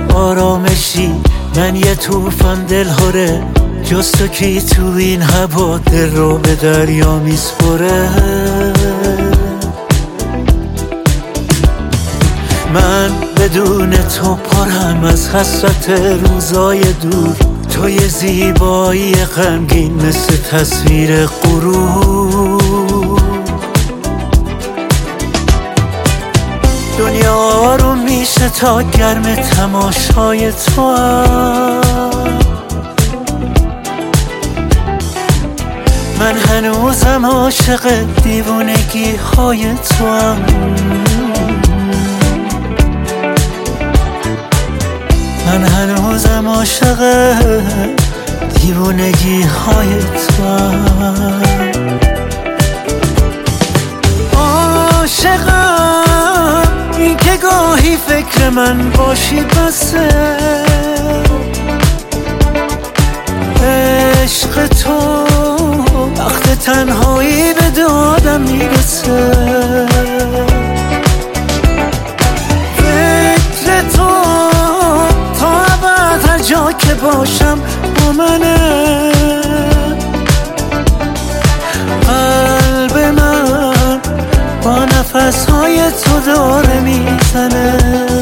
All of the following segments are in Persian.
آرامشی، من یه طوفان دلهوره، جز تو کی تو این هوا دل رو به دریا میسپره. من بدون تو پرم از حسرت روزای دور، تو یه زیبایی غمگین مثل تصویر غروب. دنیا رو میشه تا گرم تماشای تو هم. من هنوزم عاشق دیوونگی های تو هم. من هنوزم عاشق دیوونگی های تو هم. عاشقم این که گاهی فکر من باشی بسه، عشق تو وقت تنهایی به دادم میرسه. فکر تو تا ابد هر جا که باشم با منه. قلب من با نفسهای تو داره میزنه.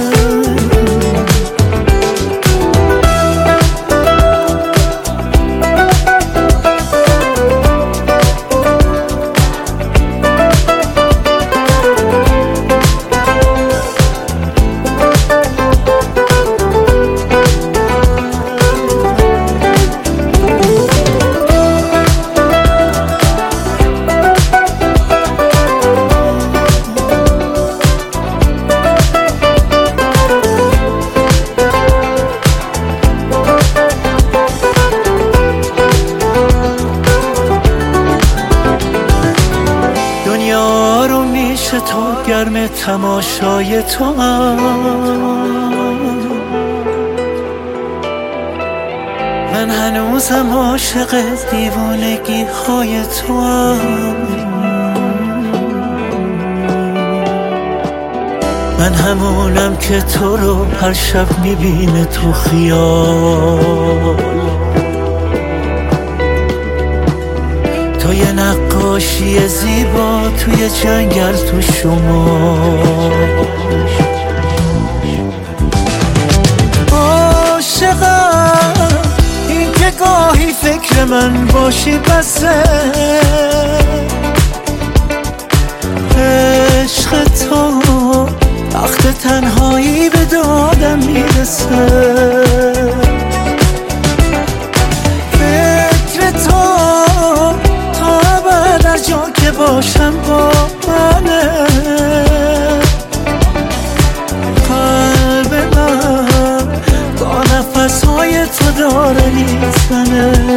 دنیا رو میشه تا گرم تماشای تو هم. من هنوزم عاشق دیوانگی های تو هم. من همونم که تو رو هر شب میبینه تو خیال. تو یه نقاشی زیبا توی جنگل تو شما. عاشقم این که گاهی فکر من باشی بسه. عشق تو وقت تنهایی به دادم میرسه. فکر تو تا ابد هر جا که باشم با منه. قلب من با نفسهای تو داره میزنه.